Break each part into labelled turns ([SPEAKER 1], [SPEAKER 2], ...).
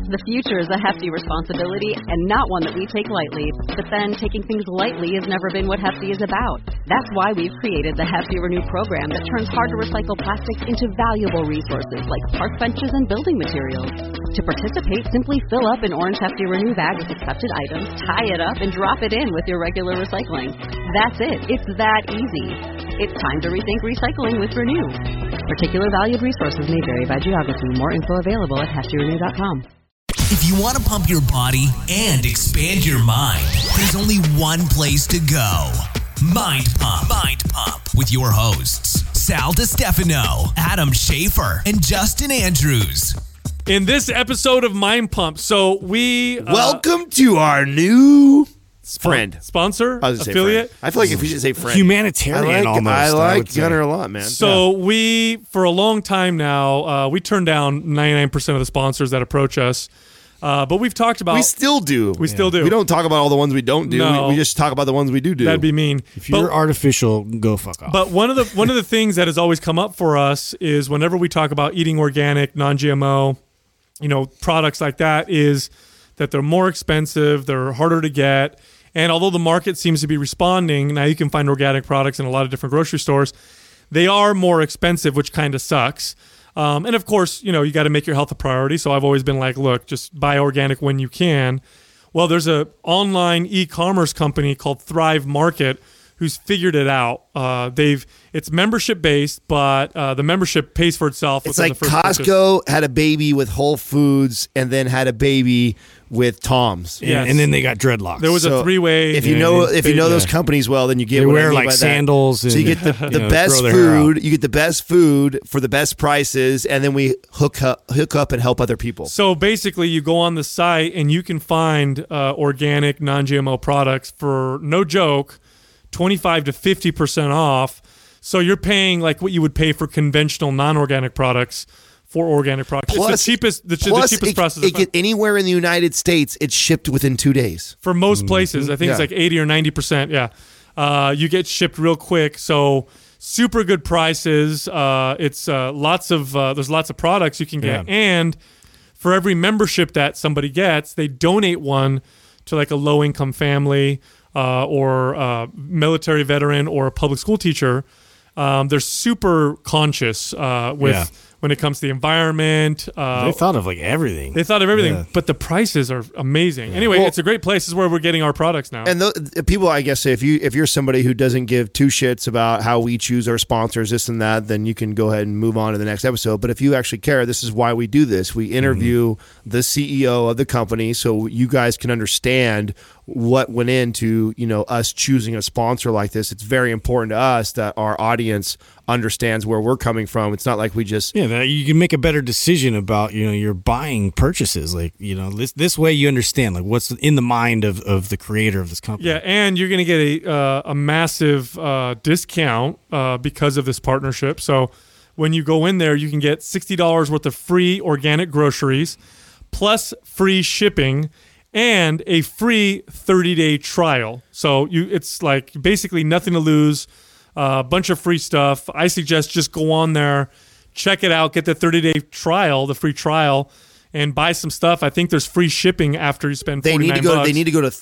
[SPEAKER 1] The future is a hefty responsibility and not one that we take lightly. But then taking things lightly has never been what Hefty is about. That's why we've created the Hefty Renew program that turns hard-to-recycle plastics into valuable resources like park benches and building materials. To participate, simply fill up an orange Hefty Renew bag with accepted items, tie it up, and drop it in with your regular recycling. That's it. It's that easy. It's time to rethink recycling with Renew. Particular valued resources may vary by geography. More info available at heftyrenew.com.
[SPEAKER 2] If you want to pump your body and expand your mind, there's only one place to go. Mind Pump. Mind Pump. With your hosts, Sal DiStefano, Adam Schafer, and Justin Andrews.
[SPEAKER 3] In this episode of Mind Pump, so we...
[SPEAKER 4] Welcome to our new... friend.
[SPEAKER 3] Sponsor?
[SPEAKER 4] I was gonna
[SPEAKER 3] affiliate?
[SPEAKER 4] say friend. I feel like if we should say friend.
[SPEAKER 5] Humanitarian almost.
[SPEAKER 4] I like Gunner a lot, man.
[SPEAKER 3] So we, for a long time now, we turn down 99% of the sponsors that approach us. But we've talked about...
[SPEAKER 4] We still do.
[SPEAKER 3] We still do.
[SPEAKER 4] We don't talk about all the ones we don't do.
[SPEAKER 3] No.
[SPEAKER 4] We just talk about the ones we do.
[SPEAKER 3] That'd be mean.
[SPEAKER 5] If you're artificial, go fuck off.
[SPEAKER 3] But one of the things that has always come up for us is whenever we talk about eating organic, non-GMO, products like that, is that they're more expensive, they're harder to get, and although the market seems to be responding, now you can find organic products in a lot of different grocery stores, they are more expensive, which kind of sucks. And of course, you got to make your health a priority. So I've always been like, look, just buy organic when you can. Well, there's an online e-commerce company called Thrive Market who's figured it out. It's membership based, but the membership pays for itself.
[SPEAKER 4] It's like Costco had a baby with Whole Foods and then had a baby with Tom's.
[SPEAKER 5] Yeah, and then they got dreadlocks.
[SPEAKER 3] There was a three-way.
[SPEAKER 4] If you know those companies well, then you get
[SPEAKER 5] they
[SPEAKER 4] what
[SPEAKER 5] wear
[SPEAKER 4] I mean
[SPEAKER 5] like
[SPEAKER 4] by
[SPEAKER 5] sandals.
[SPEAKER 4] That. So you get the best food. You get the best food for the best prices, and then we hook up and help other people.
[SPEAKER 3] So basically, you go on the site and you can find organic, non-GMO products for no joke, 25 to 50% off. So you're paying like what you would pay for conventional non-organic products for organic products.
[SPEAKER 4] Plus,
[SPEAKER 3] it's the cheapest process.
[SPEAKER 4] Anywhere in the United States, it's shipped within 2 days.
[SPEAKER 3] For most places, I think it's like 80 or 90%. Yeah. You get shipped real quick. So super good prices. It's there's lots of products you can get.
[SPEAKER 5] Yeah.
[SPEAKER 3] And for every membership that somebody gets, they donate one to like a low income family or a military veteran or a public school teacher. They're super conscious when it comes to the environment.
[SPEAKER 5] They thought of like everything.
[SPEAKER 3] They thought of everything, but the prices are amazing. Anyway, it's a great place. This is where we're getting our products now.
[SPEAKER 4] And people, I guess, if you're somebody who doesn't give two shits about how we choose our sponsors, this and that, then you can go ahead and move on to the next episode. But if you actually care, this is why we do this. We interview the CEO of the company so you guys can understand what went into us choosing a sponsor like this. It's very important to us that our audience understands where we're coming from. It's not like we just
[SPEAKER 5] that you can make a better decision about your buying purchases. Like this way you understand like what's in the mind of the creator of this company.
[SPEAKER 3] Yeah, and you're going to get a massive discount because of this partnership. So when you go in there, you can get $60 worth of free organic groceries plus free shipping and a free 30-day trial. So it's like basically nothing to lose, a bunch of free stuff. I suggest just go on there, check it out, get the 30-day trial, the free trial, and buy some stuff. I think there's free shipping after you spend $49.
[SPEAKER 4] They need to go to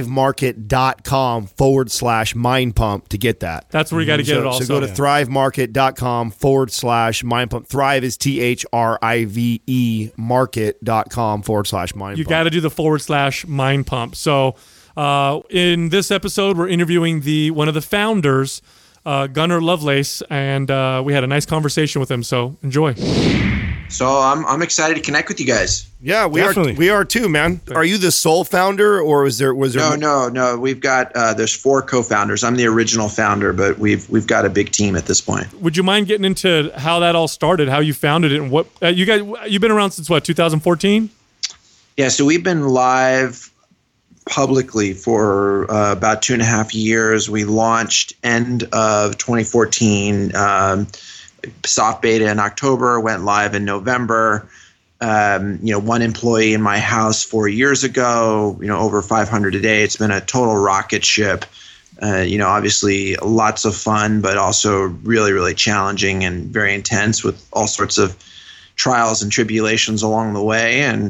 [SPEAKER 4] thrivemarket.com/mindpump to get that.
[SPEAKER 3] That's where you got to get it also.
[SPEAKER 4] So go to thrivemarket.com/mindpump. Thrive is THRIVE market.com/mindpump.
[SPEAKER 3] You got to do the /mindpump. So in this episode, we're interviewing one of the founders, Gunnar Lovelace, and we had a nice conversation with him. So enjoy.
[SPEAKER 6] So I'm excited to connect with you guys.
[SPEAKER 4] Yeah, we
[SPEAKER 5] Definitely.
[SPEAKER 4] are too, man. Are you the sole founder, or was there?
[SPEAKER 6] No. We've got there's 4 co-founders. I'm the original founder, but we've got a big team at this point.
[SPEAKER 3] Would you mind getting into how that all started, how you founded it, and what you guys? You've been around since what, 2014?
[SPEAKER 6] Yeah, so we've been live publicly for about 2.5 years. We launched end of 2014. Soft beta in October, went live in November. One employee in my house 4 years ago, over 500 a day. It's been a total rocket ship. Obviously lots of fun, but also really, really challenging and very intense with all sorts of trials and tribulations along the way. And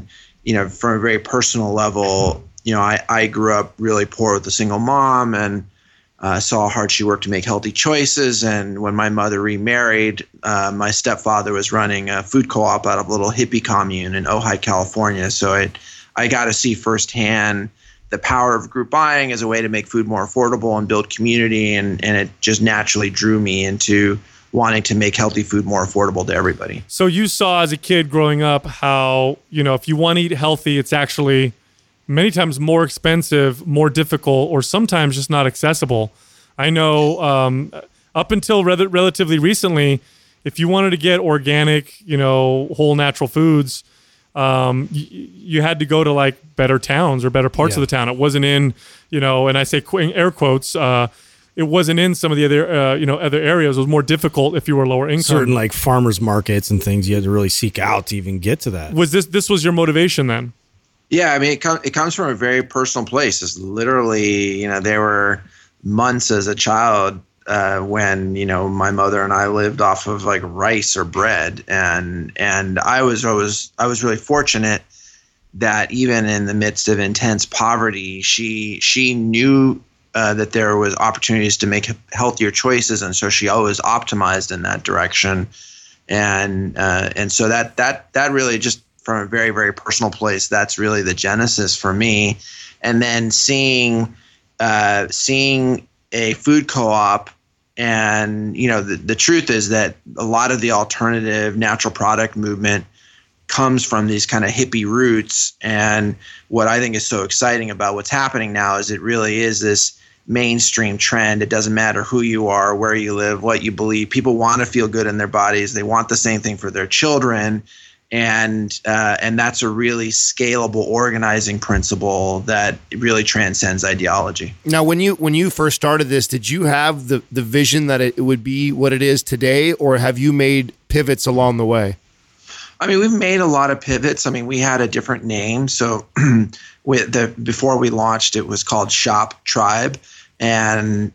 [SPEAKER 6] from a very personal level, I grew up really poor with a single mom, and saw how hard she worked to make healthy choices. And when my mother remarried, my stepfather was running a food co-op out of a little hippie commune in Ojai, California. So I got to see firsthand the power of group buying as a way to make food more affordable and build community. And it just naturally drew me into wanting to make healthy food more affordable to everybody.
[SPEAKER 3] So you saw as a kid growing up how, if you want to eat healthy, it's actually many times more expensive, more difficult, or sometimes just not accessible. I know up until relatively recently, if you wanted to get organic, whole natural foods, you had to go to like better towns or better parts of the town. It wasn't in, and I say air quotes, it wasn't in some of the other, other areas. It was more difficult if you were lower income.
[SPEAKER 5] Certain like farmers markets and things you had to really seek out to even get to that.
[SPEAKER 3] Was this was your motivation then?
[SPEAKER 6] Yeah, I mean, it comes from a very personal place. It's literally, there were months as a child when, my mother and I lived off of like rice or bread, and I was really fortunate that even in the midst of intense poverty, she knew that there was opportunities to make healthier choices, and so she always optimized in that direction, and so that really just from a very, very personal place, that's really the genesis for me. And then seeing a food co-op, and the truth is that a lot of the alternative natural product movement comes from these kind of hippie roots. And what I think is so exciting about what's happening now is it really is this mainstream trend. It doesn't matter who you are, where you live, what you believe. People want to feel good in their bodies. They want the same thing for their children. And that's a really scalable organizing principle that really transcends ideology.
[SPEAKER 4] Now, when you first started this, did you have the vision that it would be what it is today, or have you made pivots along the way?
[SPEAKER 6] I mean, we've made a lot of pivots. I mean, we had a different name. So before we launched, it was called Shop Tribe. And,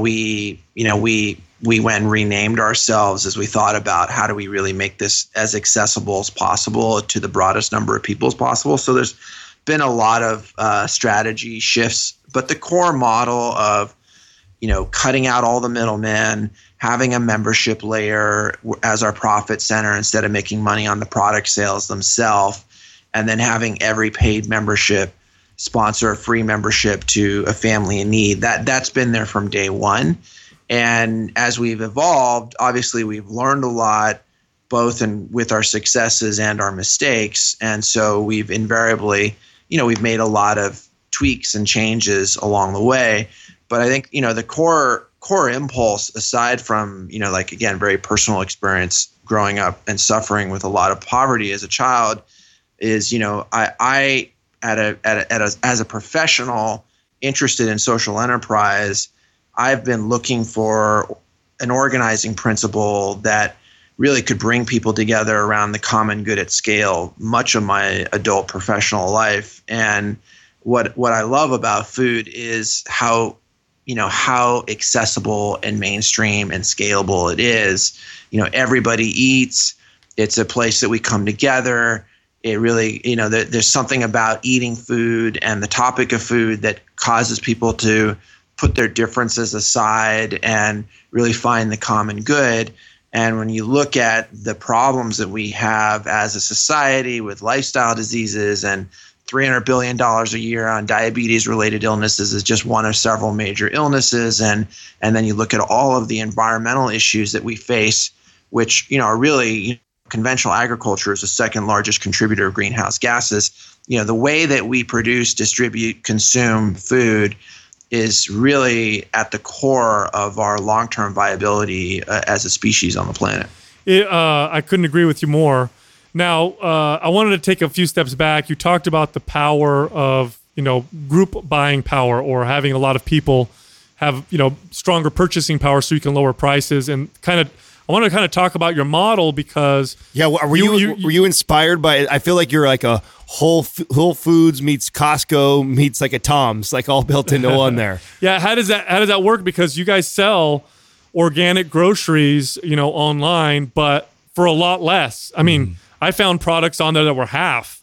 [SPEAKER 6] we went and renamed ourselves as we thought about how do we really make this as accessible as possible to the broadest number of people as possible. So there's been a lot of strategy shifts, but the core model of, cutting out all the middlemen, having a membership layer as our profit center instead of making money on the product sales themselves, and then having every paid membership sponsor a free membership to a family in need. That's been there from day one. And as we've evolved, obviously we've learned a lot, both with our successes and our mistakes. And so we've invariably, we've made a lot of tweaks and changes along the way. But I think, the core impulse, aside from, again, very personal experience growing up and suffering with a lot of poverty as a child, is, I as a professional interested in social enterprise, I've been looking for an organizing principle that really could bring people together around the common good at scale much of my adult professional life. And what I love about food is how accessible and mainstream and scalable it is. Everybody eats. It's a place that we come together. It really, there's something about eating food and the topic of food that causes people to put their differences aside and really find the common good. And when you look at the problems that we have as a society with lifestyle diseases, and $300 billion a year on diabetes-related illnesses is just one of several major illnesses. And then you look at all of the environmental issues that we face, which, are really, conventional agriculture is the second largest contributor of greenhouse gases. The way that we produce, distribute, consume food is really at the core of our long-term viability as a species on the planet.
[SPEAKER 3] I couldn't agree with you more. Now, I wanted to take a few steps back. You talked about the power of, group buying power, or having a lot of people have, stronger purchasing power so you can lower prices, and I want to talk about your model because
[SPEAKER 4] were you inspired by it? I feel like you're like a Whole Foods meets Costco meets like a Tom's, like all built into one there.
[SPEAKER 3] Yeah, how does that work? Because you guys sell organic groceries, online, but for a lot less. I mean, I found products on there that were half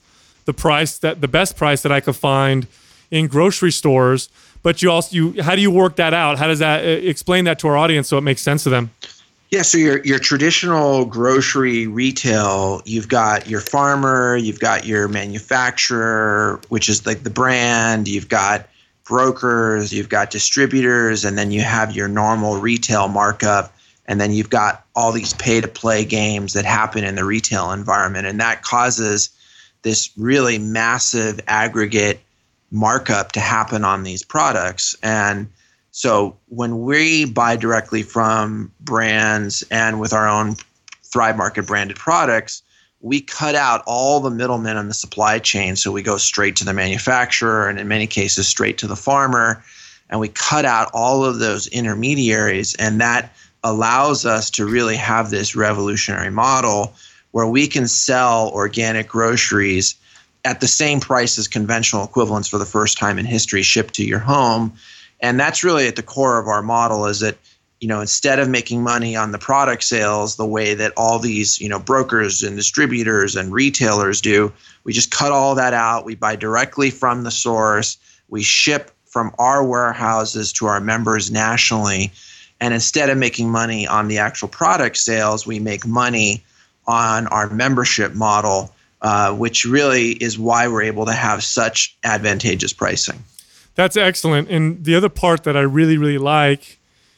[SPEAKER 3] the best price that I could find in grocery stores. But how do you work that out? How does that explain that to our audience so it makes sense to them?
[SPEAKER 6] Yeah, so your traditional grocery retail, you've got your farmer, you've got your manufacturer, which is like the brand, you've got brokers, you've got distributors, and then you have your normal retail markup, and then you've got all these pay-to-play games that happen in the retail environment, and that causes this really massive aggregate markup to happen on these products. And so when we buy directly from brands and with our own Thrive Market branded products, we cut out all the middlemen in the supply chain. So we go straight to the manufacturer and in many cases straight to the farmer. And we cut out all of those intermediaries. And that allows us to really have this revolutionary model where we can sell organic groceries at the same price as conventional equivalents for the first time in history, shipped to your home. And that's really at the core of our model, is that, instead of making money on the product sales the way that all these, brokers and distributors and retailers do, we just cut all that out. We buy directly from the source. We ship from our warehouses to our members nationally. And instead of making money on the actual product sales, we make money on our membership model, which really is why we're able to have such advantageous pricing.
[SPEAKER 3] That's excellent. And the other part that I really, really like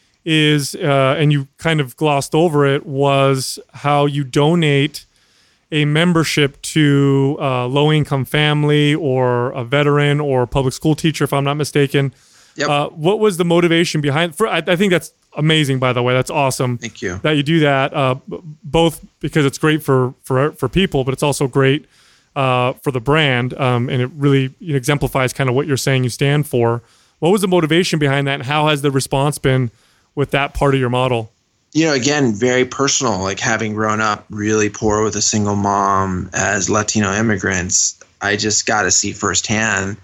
[SPEAKER 3] is, and you kind of glossed over it, was how you donate a membership to a low-income family or a veteran or a public school teacher, if I'm not mistaken.
[SPEAKER 6] Yep.
[SPEAKER 3] What was the motivation behind? I think that's amazing, by the way. That's awesome.
[SPEAKER 6] Thank you.
[SPEAKER 3] That you do that, both because it's great for people, but it's also great for the brand, and it really exemplifies kind of what you're saying you stand for. What was the motivation behind that, and how has the response been with that part of your model?
[SPEAKER 6] Again, very personal, like having grown up really poor with a single mom as Latino immigrants, I just got to see firsthand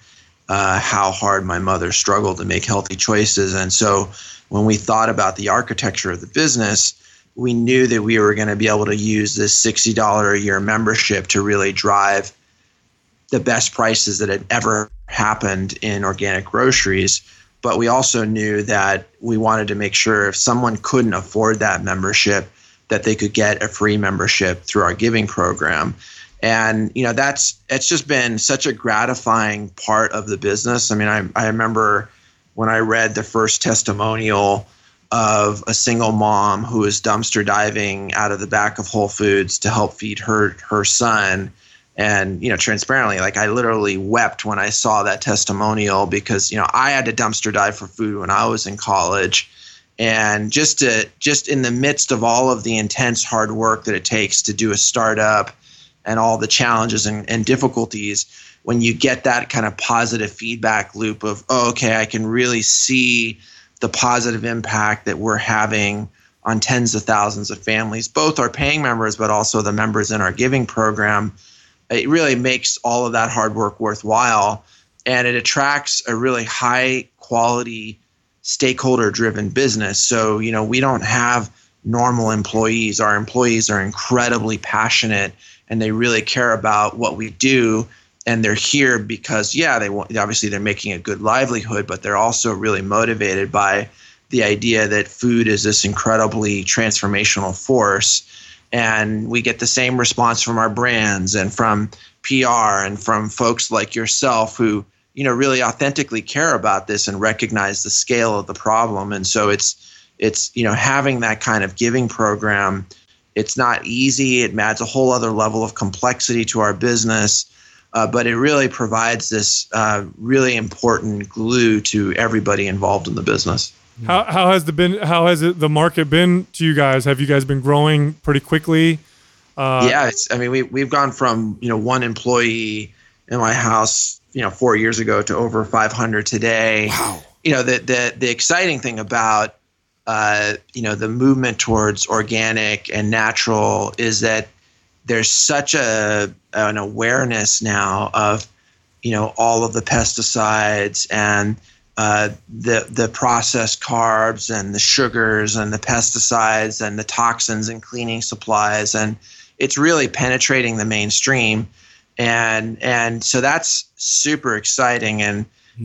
[SPEAKER 6] how hard my mother struggled to make healthy choices. And so when we thought about the architecture of the business, we knew that we were going to be able to use this $60 a year membership to really drive the best prices that had ever happened in organic groceries. But we also knew that we wanted to make sure if someone couldn't afford that membership, that they could get a free membership through our giving program. And, it's just been such a gratifying part of the business. I mean, I remember when I read the first testimonial of a single mom who was dumpster diving out of the back of Whole Foods to help feed her son. And, transparently, like I literally wept when I saw that testimonial because, I had to dumpster dive for food when I was in college. And just in the midst of all of the intense hard work that it takes to do a startup and all the challenges and difficulties, when you get that kind of positive feedback loop of, okay, I can really see the positive impact that we're having on tens of thousands of families, both our paying members, but also the members in our giving program, it really makes all of that hard work worthwhile. And it attracts a really high quality, stakeholder driven business. So, we don't have normal employees. Our employees are incredibly passionate and they really care about what we do. And they're here because, obviously they're making a good livelihood, but they're also really motivated by the idea that food is this incredibly transformational force. And we get the same response from our brands and from PR and from folks like yourself who, really authentically care about this and recognize the scale of the problem. And so it's having that kind of giving program, it's not easy. It adds a whole other level of complexity to our business. But it really provides this really important glue to everybody involved in the business.
[SPEAKER 3] How has the market been to you guys? Have you guys been growing pretty quickly? We've gone from one employee in my house 4 years ago to over 500 today.
[SPEAKER 5] Wow.
[SPEAKER 6] The exciting thing about the movement towards organic and natural is that there's such an awareness now of all of the pesticides and the processed carbs and the sugars and the pesticides and the toxins and cleaning supplies, and it's really penetrating the mainstream. And so that's super exciting. And,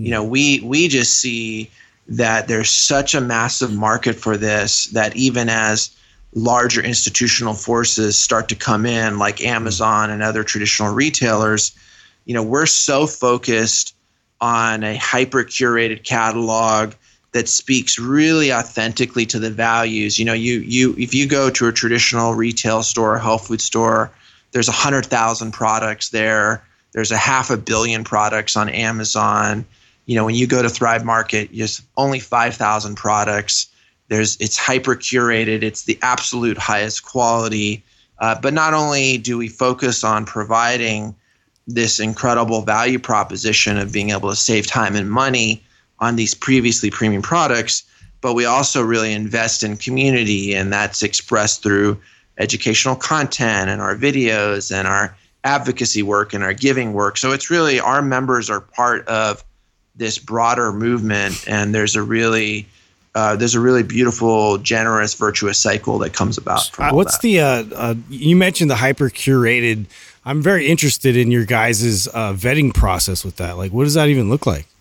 [SPEAKER 6] we just see that there's such a massive market for this that even as larger institutional forces start to come in, like Amazon and other traditional retailers, we're so focused on a hyper curated catalog that speaks really authentically to the values. If you go to a traditional retail store, health food store, there's 100,000 products there. There's 500 million products on Amazon. When you go to Thrive Market, there's only 5,000 products. It's hyper curated. It's the absolute highest quality. But not only do we focus on providing this incredible value proposition of being able to save time and money on these previously premium products, but we also really invest in community, and that's expressed through educational content and our videos and our advocacy work and our giving work. So it's really, our members are part of this broader movement, and there's a really beautiful, generous, virtuous cycle that comes about from all
[SPEAKER 5] what's
[SPEAKER 6] that.
[SPEAKER 5] You mentioned the hyper curated. I'm very interested in your guys' vetting process with that. Like, what does that even look like?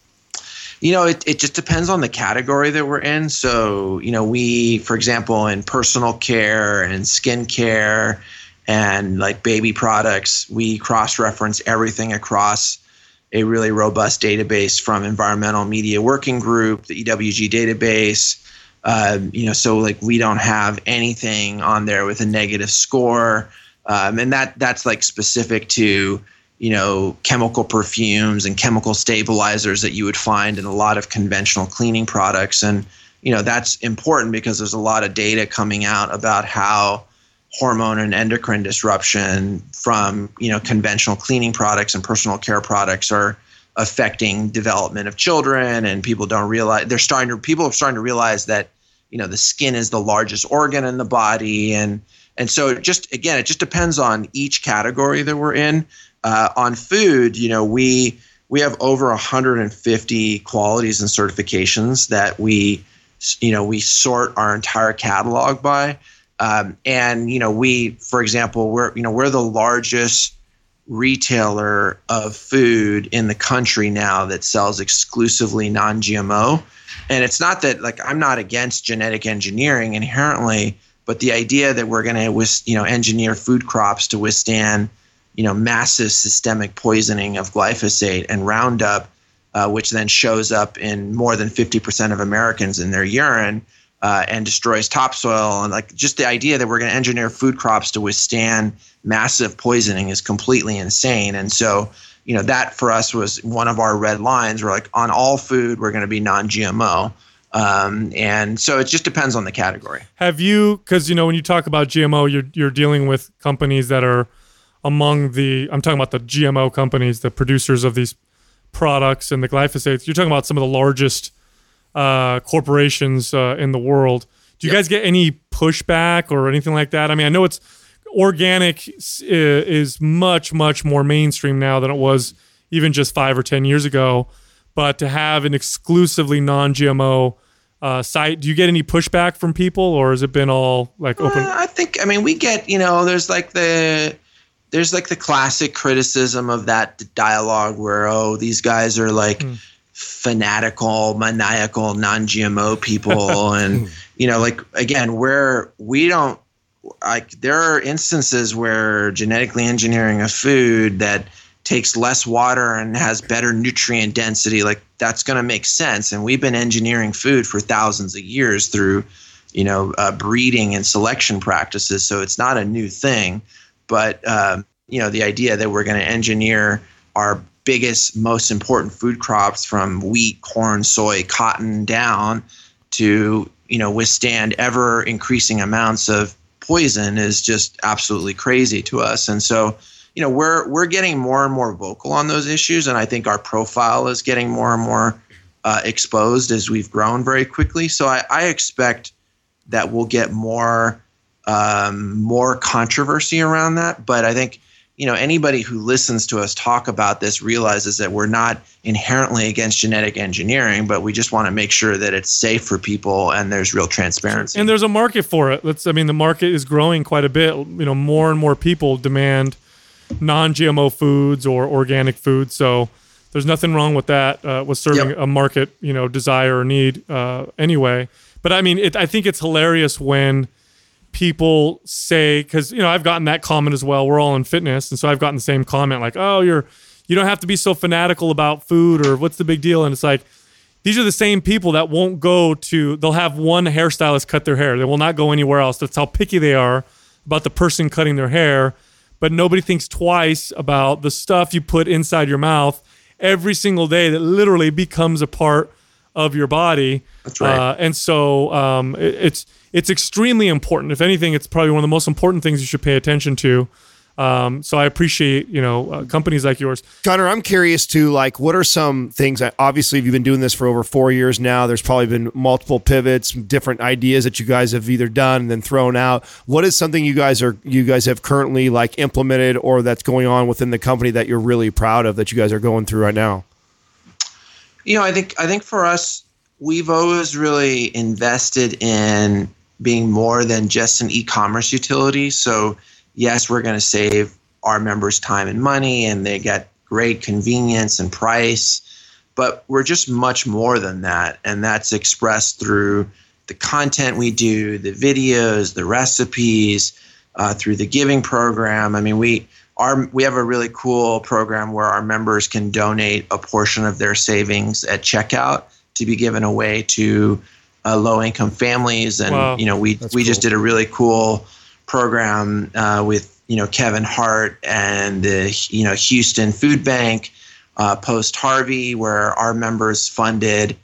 [SPEAKER 6] It just depends on the category that we're in. So, we, for example, in personal care and skin care and like baby products, we cross-reference everything across a really robust database from Environmental Media Working Group, the EWG database. So like we don't have anything on there with a negative score. And that's like specific to, chemical perfumes and chemical stabilizers that you would find in a lot of conventional cleaning products. And, that's important because there's a lot of data coming out about how hormone and endocrine disruption from, conventional cleaning products and personal care products are affecting development of children. And people don't realize, people are starting to realize that, the skin is the largest organ in the body. And so it just depends on each category that we're in. On food, we have over 150 qualities and certifications that we sort our entire catalog by. For example, we're the largest retailer of food in the country now that sells exclusively non-GMO. And it's not that, like, I'm not against genetic engineering inherently, but the idea that we're going to, engineer food crops to withstand, massive systemic poisoning of glyphosate and Roundup, which then shows up in more than 50% of Americans in their urine, and destroys topsoil. And like just the idea that we're going to engineer food crops to withstand massive poisoning is completely insane. And so, that for us was one of our red lines. We're like, on all food, we're going to be non-GMO. And so it just depends on the category.
[SPEAKER 3] Have you, because, when you talk about GMO, you're dealing with companies that are I'm talking about the GMO companies, the producers of these products and the glyphosates. You're talking about some of the largest corporations in the world. Do you guys get any pushback or anything like that? I mean, I know it's organic is much, much more mainstream now than it was even just 5 or 10 years ago. But to have an exclusively non-GMO site, do you get any pushback from people, or has it been all like open?
[SPEAKER 6] We get, there's like the classic criticism of that dialogue where, these guys are like fanatical, maniacal, non-GMO people. And, again, there are instances where genetically engineering a food that takes less water and has better nutrient density, like that's going to make sense. And we've been engineering food for thousands of years through, breeding and selection practices. So it's not a new thing. But, the idea that we're going to engineer our biggest, most important food crops from wheat, corn, soy, cotton down to, withstand ever increasing amounts of poison is just absolutely crazy to us. And so, we're getting more and more vocal on those issues. And I think our profile is getting more and more exposed as we've grown very quickly. So I expect that we'll get more controversy around that. But I think, anybody who listens to us talk about this realizes that we're not inherently against genetic engineering, but we just want to make sure that it's safe for people and there's real transparency.
[SPEAKER 3] And there's a market for it. The market is growing quite a bit. More and more people demand non-GMO foods or organic foods. So there's nothing wrong with that, with serving a market, desire or need anyway. But I mean, I think it's hilarious when people say, because I've gotten that comment as well. We're all in fitness, and so I've gotten the same comment like, "Oh, you don't have to be so fanatical about food," or "What's the big deal?" And it's like, these are the same people that won't go to. They'll have one hairstylist cut their hair. They will not go anywhere else. That's how picky they are about the person cutting their hair. But nobody thinks twice about the stuff you put inside your mouth every single day that literally becomes a part of your body.
[SPEAKER 6] That's right.
[SPEAKER 3] And so it's extremely important. If anything, it's probably one of the most important things you should pay attention to. So I appreciate, companies like yours.
[SPEAKER 4] Connor, I'm curious too, like, what are some things that, obviously, if you've been doing this for over 4 years now, there's probably been multiple pivots, different ideas that you guys have either done and then thrown out. What is something you guys have currently like implemented or that's going on within the company that you're really proud of that you guys are going through right now?
[SPEAKER 6] I think for us, we've always really invested in being more than just an e-commerce utility. So yes, we're going to save our members time and money, and they get great convenience and price, but we're just much more than that. And that's expressed through the content we do, the videos, the recipes, through the giving program. I mean, we have a really cool program where our members can donate a portion of their savings at checkout to be given away to low-income families. And,
[SPEAKER 3] wow.
[SPEAKER 6] We just did a really cool program with Kevin Hart and the Houston Food Bank post Harvey, where our members funded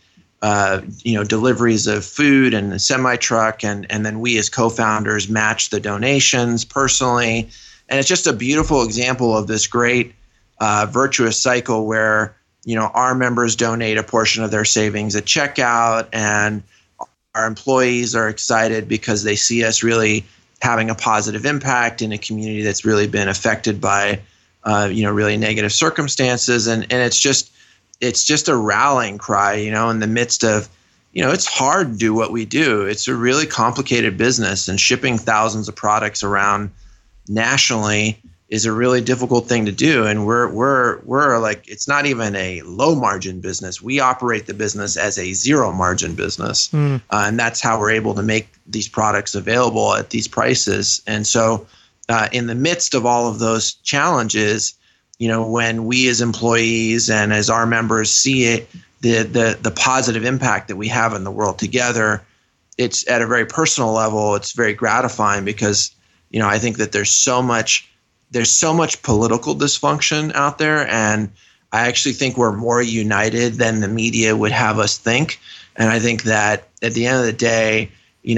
[SPEAKER 6] deliveries of food and a semi truck, and then we as co-founders matched the donations personally. And it's just a beautiful example of this great virtuous cycle where our members donate a portion of their savings at checkout, and our employees are excited because they see us really having a positive impact in a community that's really been affected by, really negative circumstances. And it's just a rallying cry, in the midst of, it's hard to do what we do. It's a really complicated business, and shipping thousands of products around nationally is a really difficult thing to do. And we're like, it's not even a low margin business. We operate the business as a zero margin business. And that's how we're able to make these products available at these prices. And so in the midst of all of those challenges, when we as employees and as our members see it, the positive impact that we have in the world together, it's at a very personal level, it's very gratifying because, I think that there's so much political dysfunction out there, and I actually think we're more united than the media would have us think. And I think that at the end of the day,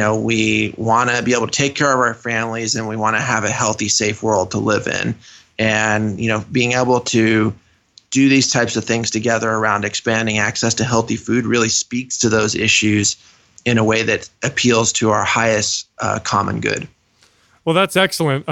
[SPEAKER 6] we want to be able to take care of our families, and we want to have a healthy, safe world to live in. And, being able to do these types of things together around expanding access to healthy food really speaks to those issues in a way that appeals to our highest common good.
[SPEAKER 3] Well, that's excellent.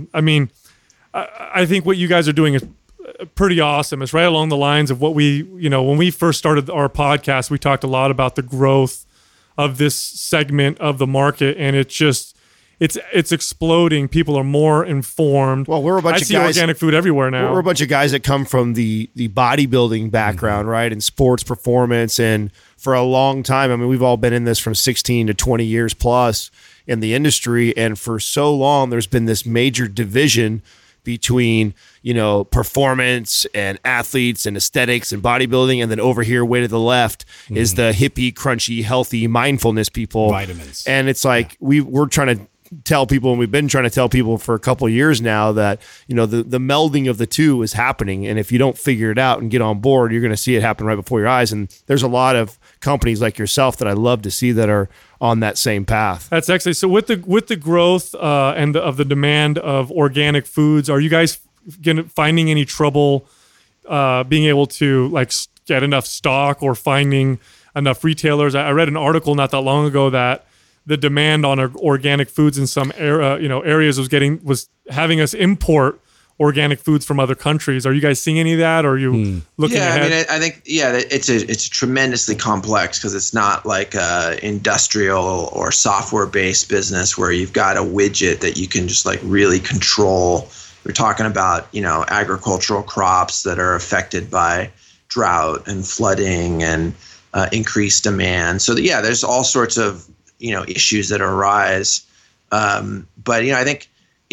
[SPEAKER 3] I think what you guys are doing is pretty awesome. It's right along the lines of what we, when we first started our podcast, we talked a lot about the growth of this segment of the market, and it's exploding. People are more informed.
[SPEAKER 4] Well, we're a bunch of guys.
[SPEAKER 3] I see organic food everywhere now.
[SPEAKER 4] We're a bunch of guys that come from the bodybuilding background, right, and sports performance, and for a long time, we've all been in this from 16 to 20 years plus in the industry, and for so long, there's been this major division between, performance and athletes and aesthetics and bodybuilding. And then over here, way to the left is the hippie, crunchy, healthy mindfulness people.
[SPEAKER 5] Vitamins.
[SPEAKER 4] And it's like, we're trying to tell people, and we've been trying to tell people for a couple of years now that, the melding of the two is happening. And if you don't figure it out and get on board, you're going to see it happen right before your eyes. And there's a lot of companies like yourself that I love to see that are on that same path.
[SPEAKER 3] That's actually, so with the growth of the demand of organic foods, are you guys finding any trouble being able to get enough stock or finding enough retailers? I read an article not that long ago that the demand on organic foods in some areas was having us import organic foods from other countries. Are you guys seeing any of that? Or are you looking ahead?
[SPEAKER 6] I think it's tremendously complex because it's not like a industrial or software based business where you've got a widget that you can just really control we're talking about, agricultural crops that are affected by drought and flooding and increased demand. So there's all sorts of, issues that arise. But, I think,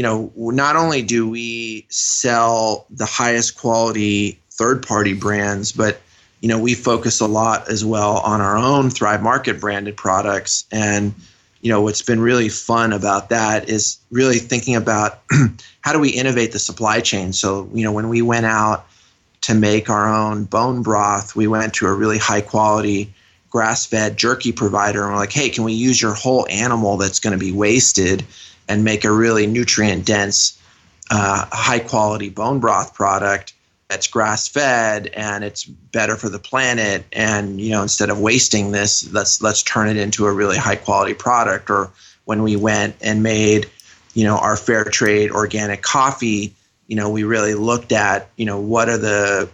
[SPEAKER 6] not only do we sell the highest quality third-party brands, but, we focus a lot as well on our own Thrive Market branded products. And, what's been really fun about that is really thinking about how do we innovate the supply chain? So, when we went out to make our own bone broth, we went to a really high quality grass-fed jerky provider, and we're like, hey, can we use your whole animal that's going to be wasted and make a really nutrient-dense, high-quality bone broth product that's grass-fed and it's better for the planet? And instead of wasting this, let's turn it into a really high-quality product. Or when we went and made, our fair trade organic coffee, we really looked at, what are the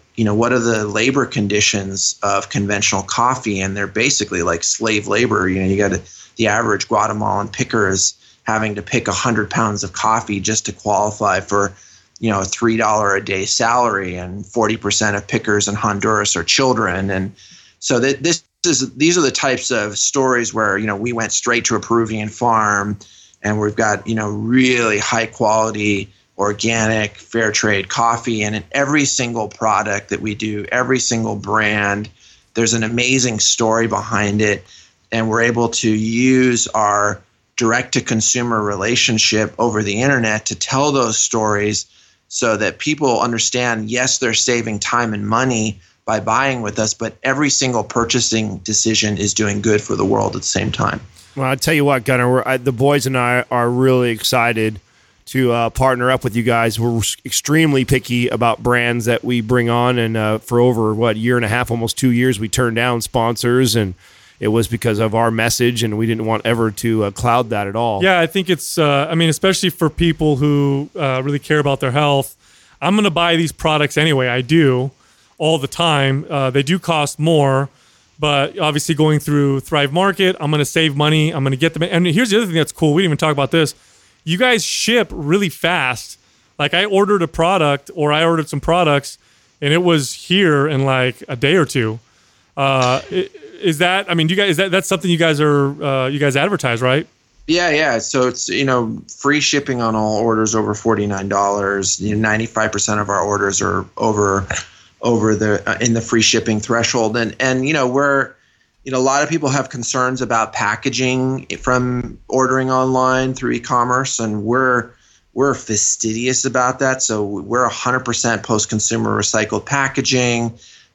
[SPEAKER 6] labor conditions of conventional coffee, and they're basically like slave labor. You got the average Guatemalan picker is having to pick 100 pounds of coffee just to qualify for, a $3 a day salary, and 40% of pickers in Honduras are children. And so these are the types of stories where, we went straight to a Peruvian farm, and we've got, really high quality organic fair trade coffee. And in every single product that we do, every single brand, there's an amazing story behind it. And we're able to use our direct to consumer relationship over the internet to tell those stories so that people understand, yes, they're saving time and money by buying with us, but every single purchasing decision is doing good for the world at the same time.
[SPEAKER 4] Well, I'll tell you what, Gunnar, the boys and I are really excited to partner up with you guys. We're extremely picky about brands that we bring on, and for over year and a half, almost 2 years, we turned down sponsors, and it was because of our message, and we didn't want ever to cloud that at all.
[SPEAKER 3] Yeah, I think it's, especially for people who really care about their health. I'm going to buy these products anyway. I do all the time. They do cost more, but obviously going through Thrive Market, I'm going to save money. I'm going to get them. And here's the other thing that's cool. We didn't even talk about this. You guys ship really fast. Like I ordered some products, and it was here in like a day or two. Is that? Do you guys? That's something you guys are you guys advertise, right?
[SPEAKER 6] Yeah. So it's free shipping on all orders over $49. 95% of our orders are over the in the free shipping threshold, and we're. A lot of people have concerns about packaging from ordering online through e-commerce, and we're fastidious about that. So we're 100% post-consumer recycled packaging.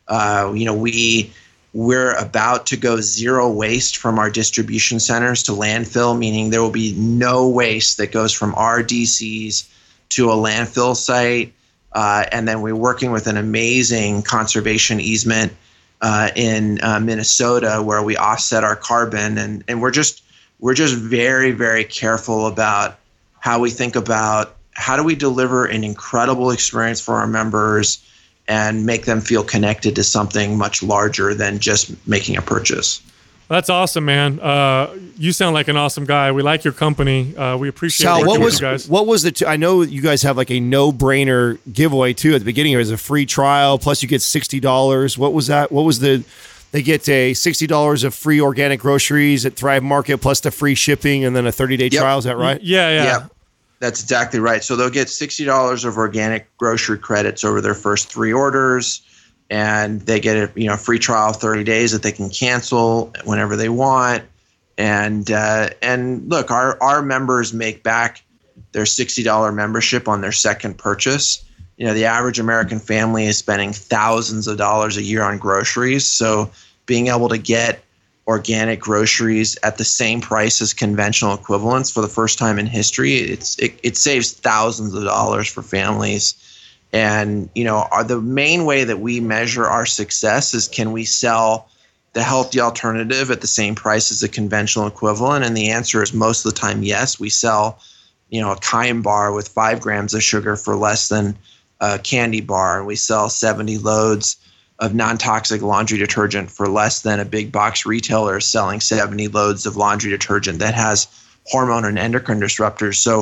[SPEAKER 6] We're about to go zero waste from our distribution centers to landfill, meaning there will be no waste that goes from our DCs to a landfill site. And then we're working with an amazing conservation easement in Minnesota, where we offset our carbon, and we're just very, very careful about how we think about how do we deliver an incredible experience for our members and make them feel connected to something much larger than just making a purchase.
[SPEAKER 3] That's awesome, man. You sound like an awesome guy. We like your company. We appreciate working with you guys.
[SPEAKER 4] What was I know you guys have like a no-brainer giveaway too at the beginning. It was a free trial, plus you get $60. What was that? What was they get a $60 of free organic groceries at Thrive Market, plus the free shipping, and then a 30-day trial. Is that right?
[SPEAKER 3] Yeah.
[SPEAKER 6] That's exactly right. So they'll get $60 of organic grocery credits over their first 3 orders. And they get a free trial of 30 days that they can cancel whenever they want. And look, our members make back their $60 membership on their second purchase. The average American family is spending thousands of dollars a year on groceries. So being able to get organic groceries at the same price as conventional equivalents for the first time in history, it saves thousands of dollars for families. And, the main way that we measure our success is, can we sell the healthy alternative at the same price as a conventional equivalent? And the answer is most of the time, yes. We sell, a Kime bar with 5 grams of sugar for less than a candy bar. And we sell 70 loads of non-toxic laundry detergent for less than a big box retailer selling 70 loads of laundry detergent that has hormone and endocrine disruptors. So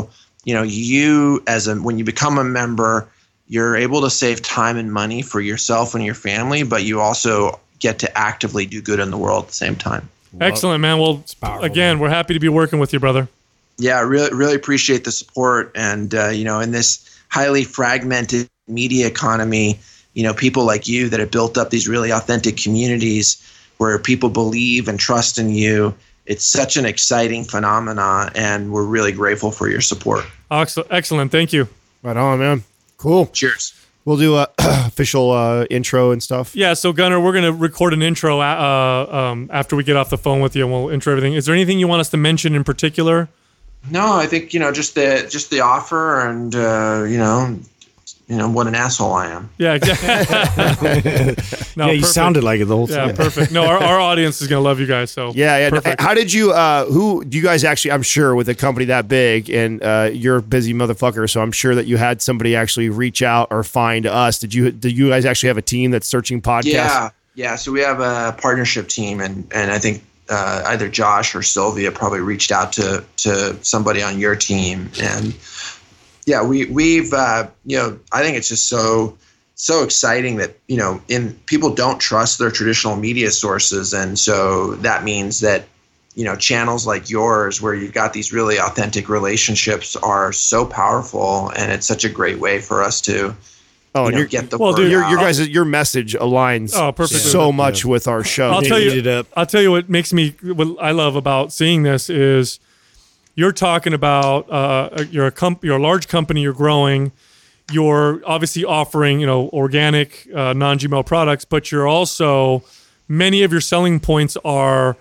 [SPEAKER 6] when you become a member, you're able to save time and money for yourself and your family, but you also get to actively do good in the world at the same time.
[SPEAKER 3] Excellent, man. Well, again, we're happy to be working with you, brother.
[SPEAKER 6] Yeah, really, really appreciate the support. And, in this highly fragmented media economy, people like you that have built up these really authentic communities where people believe and trust in you. It's such an exciting phenomenon, and we're really grateful for your support.
[SPEAKER 3] Excellent. Thank you.
[SPEAKER 4] Right on, man. Cool.
[SPEAKER 6] Cheers.
[SPEAKER 4] We'll do a official intro and stuff.
[SPEAKER 3] Yeah, so Gunnar, we're going to record an intro after we get off the phone with you, and we'll intro everything. Is there anything you want us to mention in particular?
[SPEAKER 6] No, I think just the offer, and what an asshole I am.
[SPEAKER 3] Yeah, exactly. No,
[SPEAKER 5] you sounded like it the whole time.
[SPEAKER 3] Yeah, perfect. No, our audience is going to love you guys. So
[SPEAKER 4] yeah.
[SPEAKER 3] Perfect.
[SPEAKER 4] How did you? Who do you guys actually? I'm sure with a company that big, and you're a busy motherfucker, so I'm sure that you had somebody actually reach out or find us. Did you guys actually have a team that's searching podcasts?
[SPEAKER 6] Yeah. So we have a partnership team, and I think either Josh or Sylvia probably reached out to somebody on your team, and yeah, we've I think it's just so exciting that people don't trust their traditional media sources, and so that means that channels like yours, where you've got these really authentic relationships, are so powerful, and it's such a great way for us to get the word out.
[SPEAKER 4] Your message aligns so much with our show.
[SPEAKER 3] I'll tell you what I love about seeing this is you're talking about you're a large company, you're growing, you're obviously offering organic non-GMO products, but you're also, many of your selling points are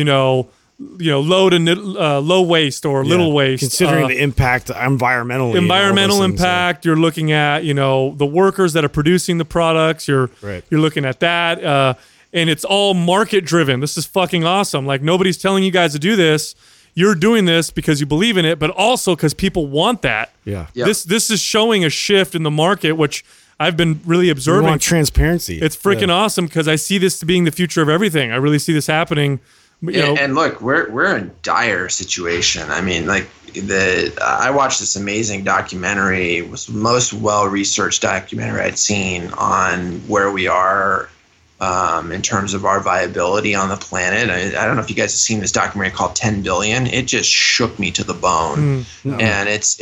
[SPEAKER 3] low waste or little waste.
[SPEAKER 5] Considering the impact environmental
[SPEAKER 3] impact, you're looking at the workers that are producing the products. You're looking at that, and it's all market driven. This is fucking awesome. Like, nobody's telling you guys to do this. You're doing this because you believe in it, but also because people want that.
[SPEAKER 5] Yeah.
[SPEAKER 6] Yep.
[SPEAKER 3] This is showing a shift in the market, which I've been really observing.
[SPEAKER 5] We want transparency.
[SPEAKER 3] It's freaking awesome because I see this being the future of everything. I really see this happening.
[SPEAKER 6] And look, we're in a dire situation. I mean, I watched this amazing documentary. It was the most well-researched documentary I'd seen on where we are in terms of our viability on the planet. I don't know if you guys have seen this documentary called 10 Billion. It just shook me to the bone. And it's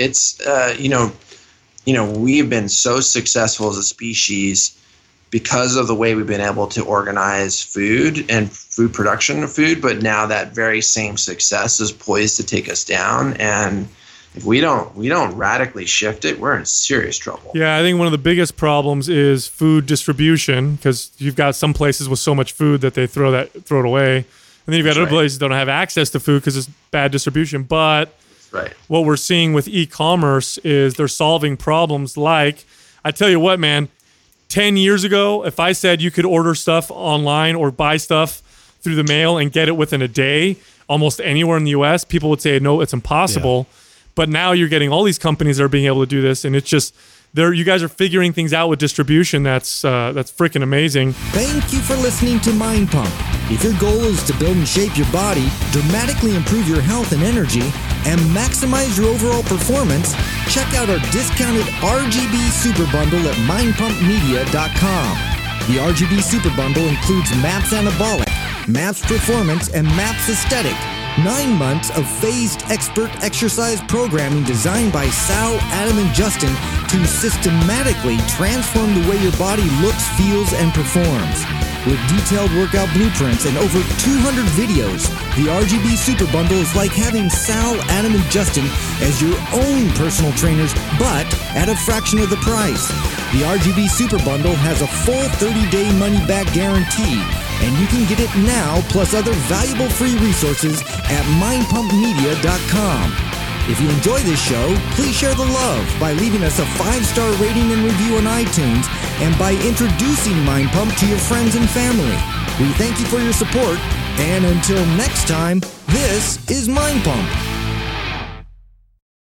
[SPEAKER 6] we've been so successful as a species because of the way we've been able to organize food and food production of food, but now that very same success is poised to take us down. And if we don't radically shift it, we're in serious trouble.
[SPEAKER 3] Yeah, I think one of the biggest problems is food distribution, because you've got some places with so much food that they throw it away, and then you've got other places that don't have access to food because it's bad distribution. But what we're seeing with e-commerce is they're solving problems. Like, I tell you what, man, 10 years ago, if I said you could order stuff online or buy stuff through the mail and get it within a day, almost anywhere in the U.S., people would say, no, it's impossible. Yeah. But now you're getting all these companies that are being able to do this, and it's just you guys are figuring things out with distribution. That's freaking amazing.
[SPEAKER 7] Thank you for listening to Mind Pump. If your goal is to build and shape your body, dramatically improve your health and energy, and maximize your overall performance, check out our discounted RGB Super Bundle at mindpumpmedia.com. The RGB Super Bundle includes MAPS Anabolic, MAPS Performance, and MAPS Aesthetic. 9 months of phased expert exercise programming designed by Sal, Adam, and Justin to systematically transform the way your body looks, feels, and performs. With detailed workout blueprints and over 200 videos, the RGB Super Bundle is like having Sal, Adam, and Justin as your own personal trainers, but at a fraction of the price. The RGB Super Bundle has a full 30-day money-back guarantee, and you can get it now, plus other valuable free resources at mindpumpmedia.com. If you enjoy this show, please share the love by leaving us a 5-star rating and review on iTunes, and by introducing Mind Pump to your friends and family. We thank you for your support, and until next time, this is Mind Pump.